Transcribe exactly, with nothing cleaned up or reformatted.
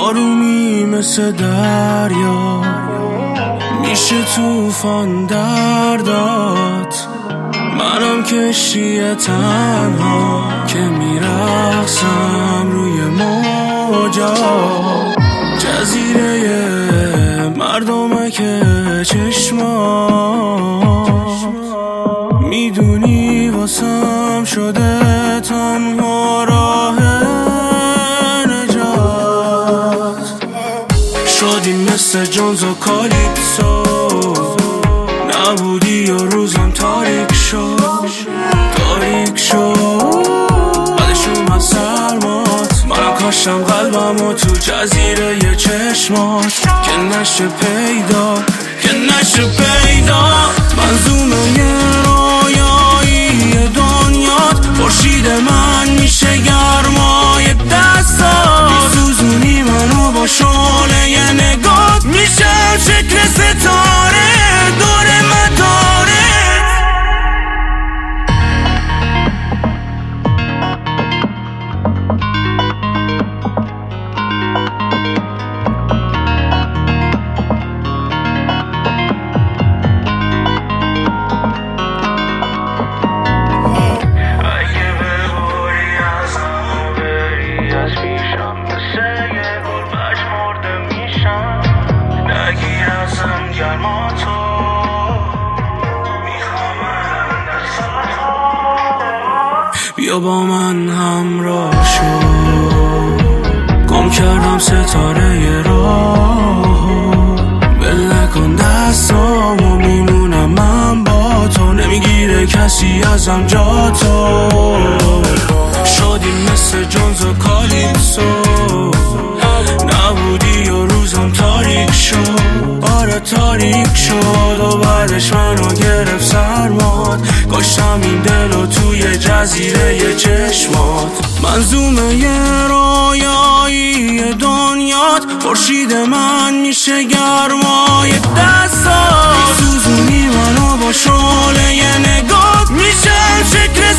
آرومی مثل دریا میشه توفان دردات، منم کشتی تنها که میرقصم روی موجا. جزیره مردمه که چشماش میدونی واسم شده تنها راه نجات. شدیم مثل جونز و کالیپسو، نبودی یا روزم تاریک شد تاریک شد بعدش اومد سرمات. منم کاشتم قلبمو تو جزیره ی چشمات که نشه پیدا که نشه پیدا. منظومه یه رویایی دنیات، خورشید من میشه گرمای دستات. میسوزونی منو با شعله ی نگات، میشه شکل ستاره دور مدارت. بیا با من همراه شو، گم کردم ستاره ی راه. بل نکن دستامو میمونم من با تو، نمیگیره کسی ازم جا تو. شدیم مثل جونز و کالیپسو، نبودی یا روزم تاریک شد. آره تاریک شد و بعدش منو گرفت سرمات. کاشتم این دلو توی جزیره ی چشمات. منظومه یه رویایی دنیات، خورشید من میشه گرمای دستات. میسوزونی منو با شعله ی نگات، میشه شکل